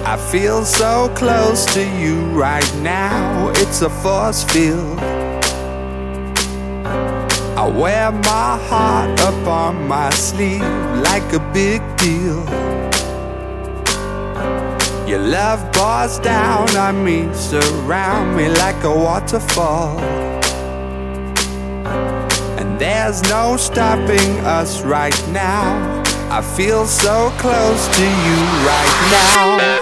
I feel so close to you right now, it's a force field. I wear my heart up on my sleeve like a big deal. Your love pours down on me, surround me like a waterfall. And there's no stopping us right now. I feel so close to you right now.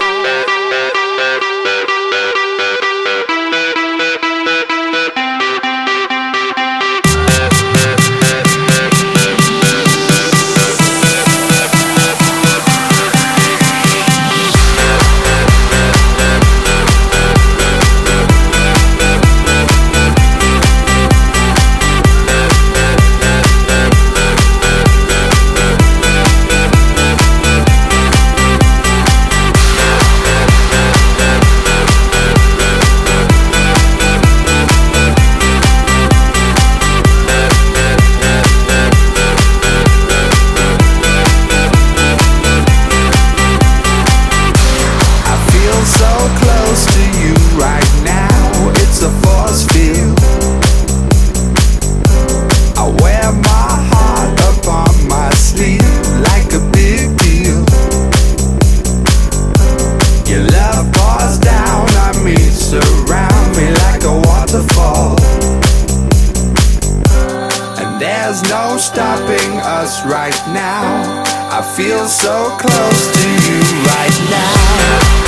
There's no stopping us right now. I feel so close to you right now.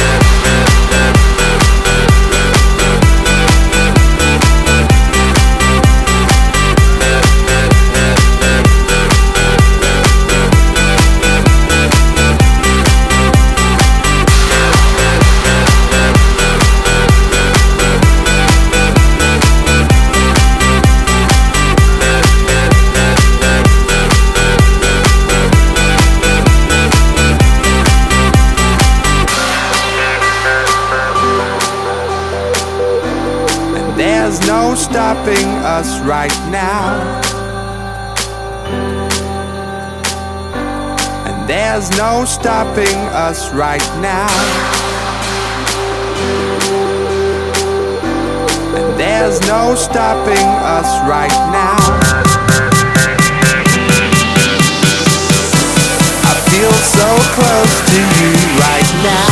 There's no stopping us right now. And there's no stopping us right now. And there's no stopping us right now. I feel so close to you right now.